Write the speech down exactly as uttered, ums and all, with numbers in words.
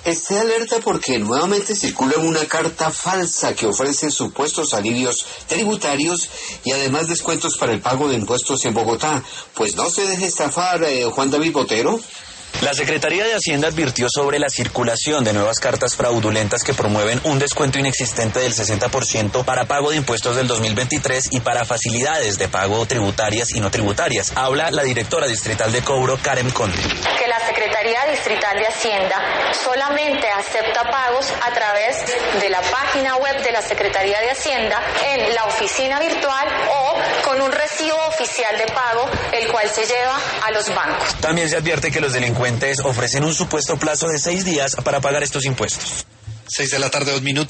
Esté alerta porque nuevamente circula una carta falsa que ofrece supuestos alivios tributarios y además descuentos para el pago de impuestos en Bogotá. Pues no se deje estafar, eh, Juan David Botero. La Secretaría de Hacienda advirtió sobre la circulación de nuevas cartas fraudulentas que promueven un descuento inexistente del sesenta por ciento para pago de impuestos del dos mil veintitrés y para facilidades de pago tributarias y no tributarias. Habla la directora distrital de cobro, Karen Conde. Que la Secretaría Distrital de Hacienda solamente acepta pagos a través de la página web de la Secretaría de Hacienda, en la oficina virtual o con un recibo oficial de pago, el cual se lleva a los bancos. También se advierte que los delincuentes ofrecen un supuesto plazo de seis días para pagar estos impuestos. Seis de la tarde, dos minutos.